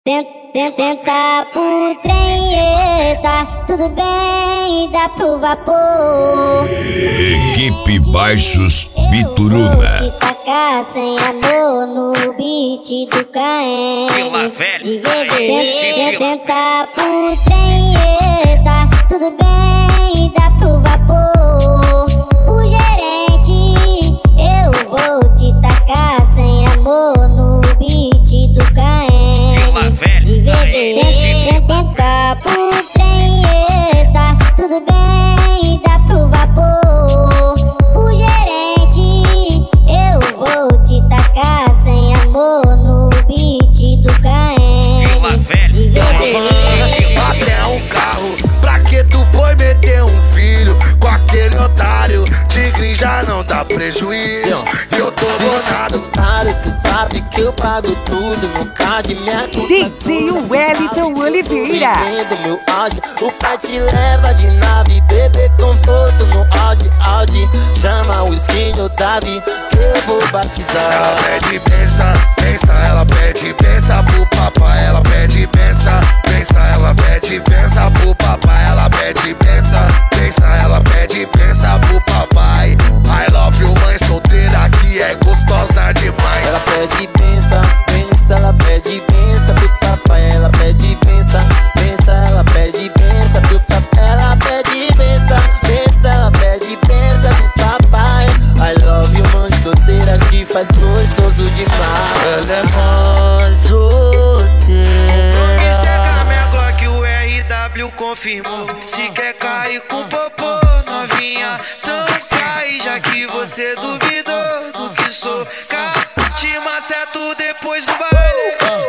Tenta pro trem, eita, tudo bem, dá pro vapor. Equipe Baixos Bituruna. Eu vou te tacar sem amor no beat do KM. De VD. Tenta pro trem, eita, tudo bem, dá pro vapor. O gerente, eu vou te tacar sem amor no beat do KM. De VD. Tenta pro trem, eita, tudo bem, dá pro vapor. O gerente, eu vou te tacar sem amor no beat do KM. De VD. Até um carro, pra que tu foi meter um filho com aquele otário? Tigre já não dá prejuízo, eu tô bolado. Cê sabe que eu pago tudo no card, minha conta. DJ Wellington Oliveira. Vivendo meu áudio, o pai te leva de nave, bebê conforto no Audi. Chama o skin do Davi, que eu vou batizar. Ela pede pensa, ela pede pensa pro papai. Ela pede pensa, ela pede pensa pro papai. Ela pede pensa, ela pede pensa pro papai. I love you, mãe solteira que é gostosa demais. Ela pede pensa, ela pede pensa pro papai. Ela pede pensa, ela pede pensa pro papai. Ela pede pensa, ela pede pensa pro papai. I love you, mãe solteira que faz gostoso demais. Ela é mãe solteira. Chega minha Glock, o RW confirmou. Se quer cair com popô, novinha, então cai. Já que você duvidou do que sou, te maceto depois do baile.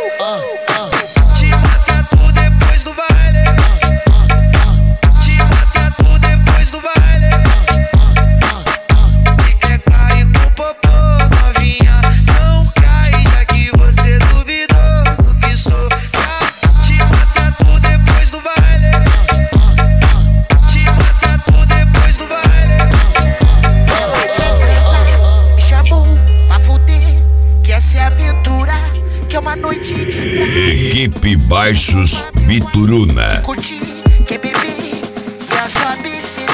Te maceto depois do baile. Te maceto depois do baile. Se quer cair com popô, novinha, não cai. Já que você duvidou do que sou, te maceto depois do baile. Te maceto depois do baile. Me chamou pra fuder, que essa é a aventura, que é uma noite de Equipe Baixos Bituruna. curtir, quer beber, e a sua BCD.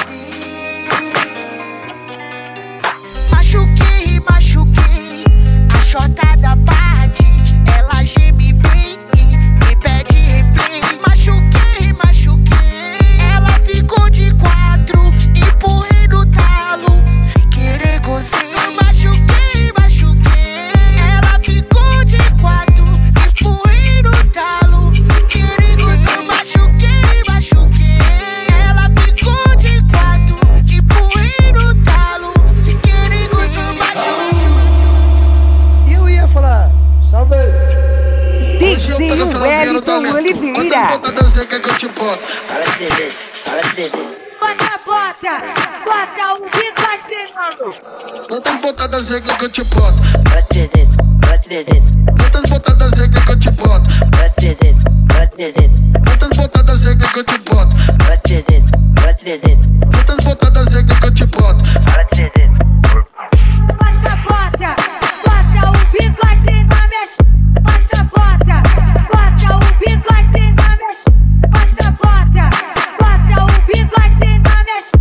Machuquei, a chota da parte, ela geme bem e me pede replay. Machuquei, ela ficou de quatro, empurrei no talo, sem querer gozei. Machuquei, ela ficou de quatro, empurrei no talo, sem querer gozei. Machuquei, ela ficou de quatro, empurrei no talo, sem querer gozei. Eu ia falar, salve. DJ Wellington Oliveira. Bota um bigode. Quantas botadas regras que eu te boto? Bora 300, Quantas botadas regras que eu te boto? bora 300, Quantas botadas regras que eu te boto? bora 300, Quantas botadas regras que eu te boto? bora 300. Bota um bigode na mecha. Bota um bigode na mecha. Bota um bigode na mecha.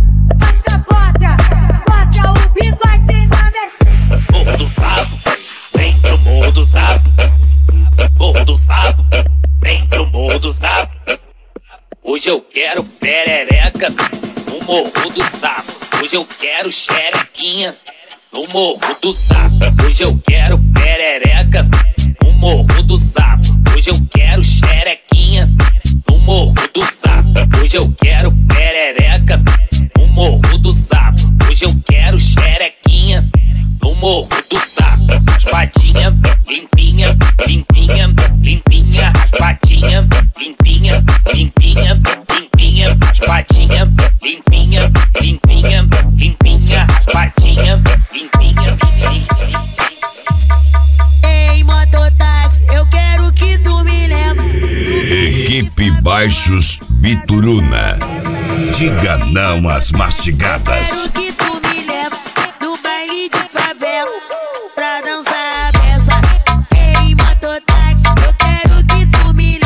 Bota um bigode na mecha. Morro do Sapo, vem pro Morro do Sapo. Morro do Sapo, vem pro Morro do Sapo. Hoje eu quero perereca no Morro do Sapo. Hoje eu quero xerequinha no Morro do Sapo. Hoje eu quero perereca no Morro do Sapo. Hoje eu quero xerequinha no Morro do Sapo. Hoje eu quero perereca no Morro do Sapo. Hoje eu quero xerequinha no Morro do Sapo. Raspadinha, limpinha, limpinha, limpinha. Raspadinha, limpinha, limpinha, limpinha. Raspadinha, limpinha, limpinha, limpinha. Raspadinha, limpinha, limpinha. Ei, mototáxi, eu quero que tu me leva. Equipe Baixos Bituruna. Diga não às mastigadas. Quero que tu me leva no baile de favela pra dançar a peça. Ei, mototáxi, eu quero que tu me leva.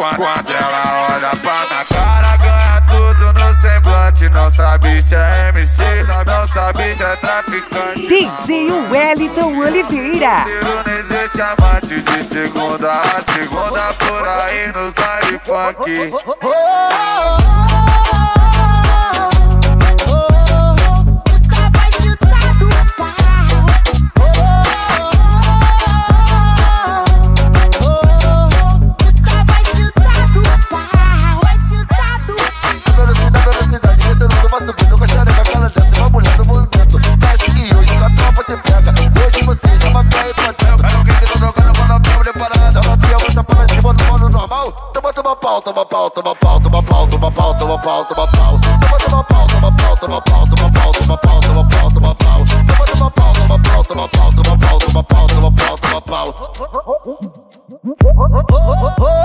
Quando ela olha pra minha cara, ganha tudo no semblante. Não sabe se é MC, não sabe se é traficante. DJ Wellington Oliveira. Não existe amante de segunda a segunda por aí nos baile funk. Oh,